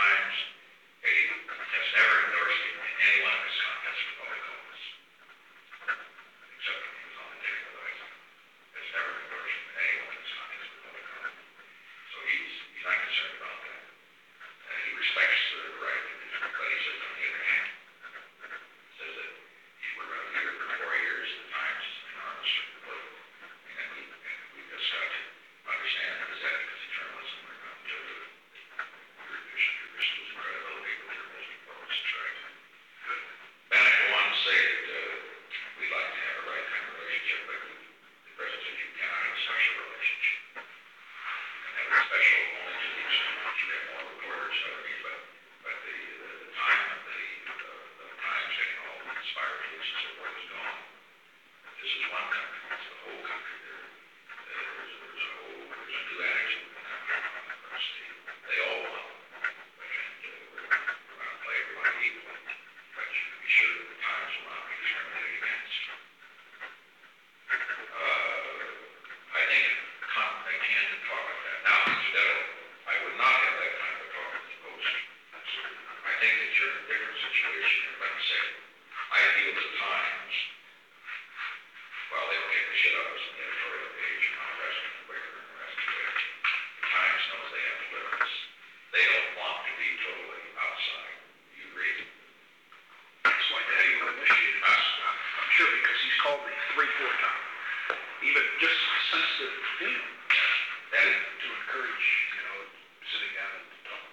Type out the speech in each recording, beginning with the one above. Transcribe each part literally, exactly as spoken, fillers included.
Times has never endorsed him in any one of his comments for public office, except when he was on the daily advisor. Has never endorsed him in any one of his comments for public office. So he's, he's not concerned about that. And he respects the right of his, but he says on the other hand, says that he were going to leave it for four years, the Times is an enormous report. And then we, and we just got to understand that is that because of journalism or not because of your, your, your losing credibility with journalism reports, right? Then I go on to say that uh, we'd like to have a right kind of relationship, but the president said you cannot have a special relationship. You can have a special only to the extent that you have more reporters, I mean, but, but the, the, the time of the, the, the Times getting all the inspired news and so forth is gone. This is one country, it's the whole country. There, there's, there's a whole, there's a new attitude in the country on the press team. They all want it. And uh, we're, we're going to play everybody equally. But you can be sure that the Times will not be discriminated against. Uh, I think con- they can talk like that. Now, incidentally, I would not have that kind of a talk with the Post. I think that you're in a different situation. Let me say, I feel the Times, well, they don't get the shit out of us on the editorial page and on the rest of the Wicker and the rest of it. The Times knows they have to live with this. They don't want to be totally outside. You agree? That's why Daddy will initiate us. I'm sure because he's called me three, four times. Even just sensitive to him. That is, to encourage, you know, sitting down and talk.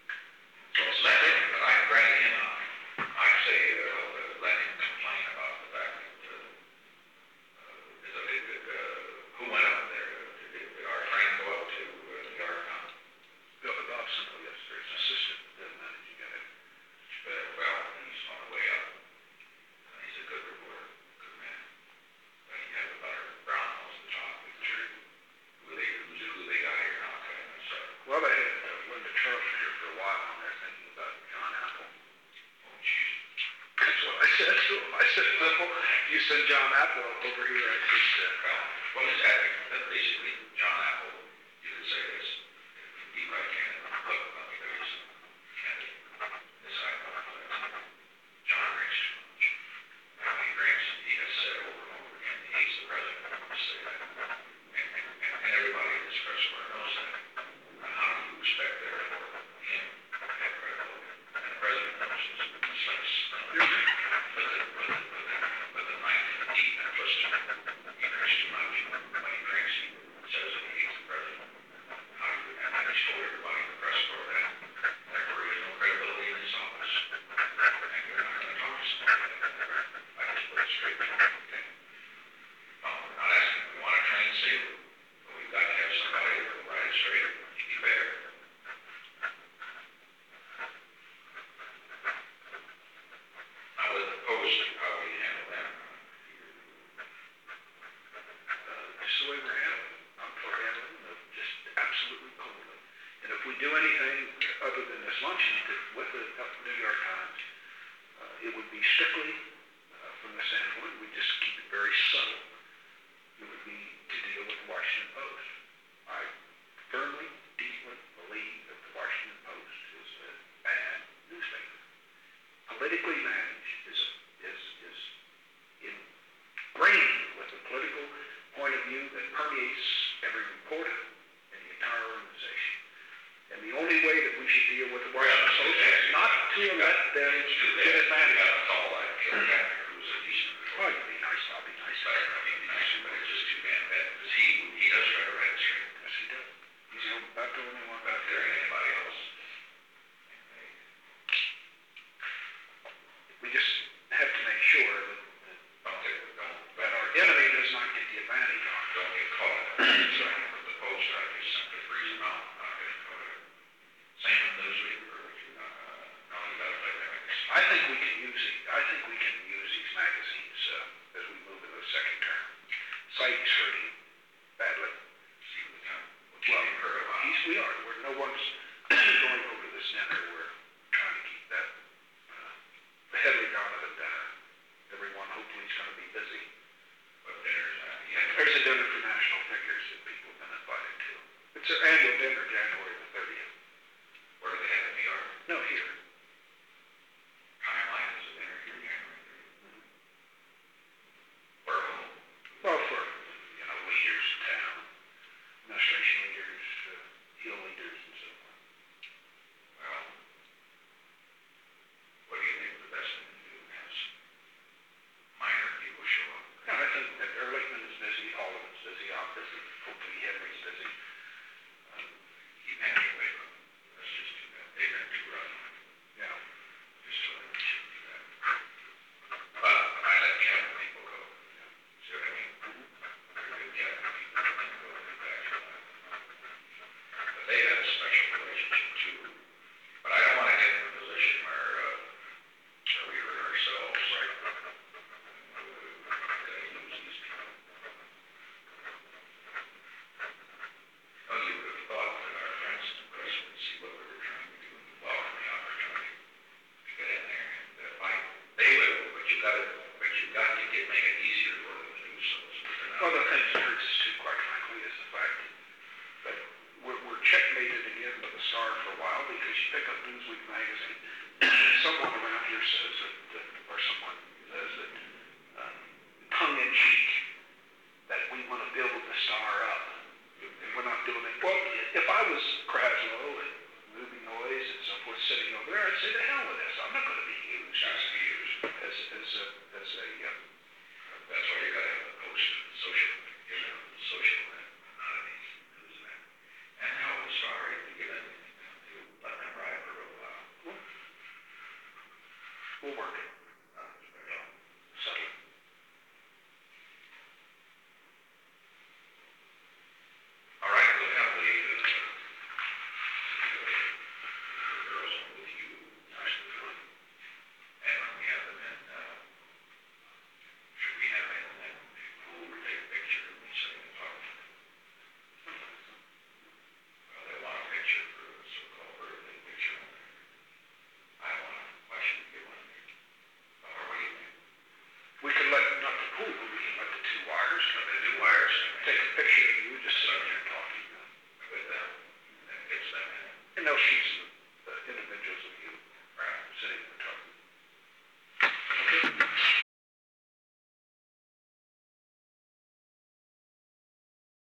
so that's it. But I granted him on. I say, uh, let him complain about the fact that, uh, uh, is it, uh, who went up there? Did, did our friend go up to uh, New York? Huh? Bill Dobson, yes, there's assistant uh, managing editor. Uh, well, he's on the way up. Uh, he's a good reporter, good man. But he has a better brown nose at the top. It's true. Who they, who's, who they got here now, kind of stuff. Well, they had uh, Linda Charles here for a while, and they're thinking about John Apple. Oh, jeez. That's what I said to him. I said, well, you send John Apple over here, I said, uh, Well, what is happening? That basically, John Apple, you could say this, be right candid. Look, let me tell you something. Candid. This I know. John drinks too much. And when he drinks, he has said over and over again, he hates the president. Just say that. And, and, and everybody in this press corps knows that. And how do you expect, therefore, him to have credibility? And the president knows this. It's like, uh, but the, but the, but the, but the knife deep and twisted. He drinks too much. When he drinks, he says that he hates the president. How do you, and then he's told everybody in the press corps that. Therefore, he has no credibility in his office. And you're not going to talk to somebody like that. I just put it straight to him, okay? No, we're not asking, we want to train sailor, but we've got to have somebody that will write it straight and be fair. Now, with the Post, how will you handle that? uh, just the way we're handling it. I'm for handling it, just absolutely coldly. And if we do anything other than this luncheon with the New York Times, uh, it would be strictly uh, from the standpoint, we just keep it very subtle. It would be to deal with the Washington Post. I firmly, deeply believe that the Washington Post is a bad newspaper. Politically managed is, is, is ingrained with a political point of view that permeates every reporter and the entire organization. And the only way that we should deal with the Washington Post is not to let them get advantage. You got to call that, Joe Patrick, who's a decent Oh, reporter. you'd be nice, I'll be nice. But I mean, be nice, but it's just too damn bad, because he, he does try to write it straight. Yes, he does. He's the only, about the only one But out if there there. ain't anybody else, We just have to make sure that, that, don't get, don't, that our enemy does not get the advantage on it. don't get caught. So with the Post, I just simply freeze them out, not getting caught. Same with Newsweek, or would you not, uh, no, you gotta play that. I think we can use it, I think we can use these magazines uh, as we move into the second term. Saig's hurting badly. See what the time, we'll keep him for a while. He's, we are, we're, no one's going over to this dinner, we're trying to keep that uh, the heavily Donovan dinner. Everyone hopefully is going to be busy. But there's, uh, yeah. There's a dinner for national figures that people have been invited to. It's their annual dinner, January the thirtieth. Where do they have in New York? magazine. Someone around here says that, that or someone says that, uh, tongue in cheek, that we want to build the star up, and we're not doing it. Well, if I was Kraslow and Ruby Noise and so forth sitting over there, I'd say to hell with this. I'm not going to be used Has to be used. as as a as a uh, That's why you gotta have a post social, you know, social enemies, who's that? And how I'm sorry to get anything, to let them ride for a while. we'll work it.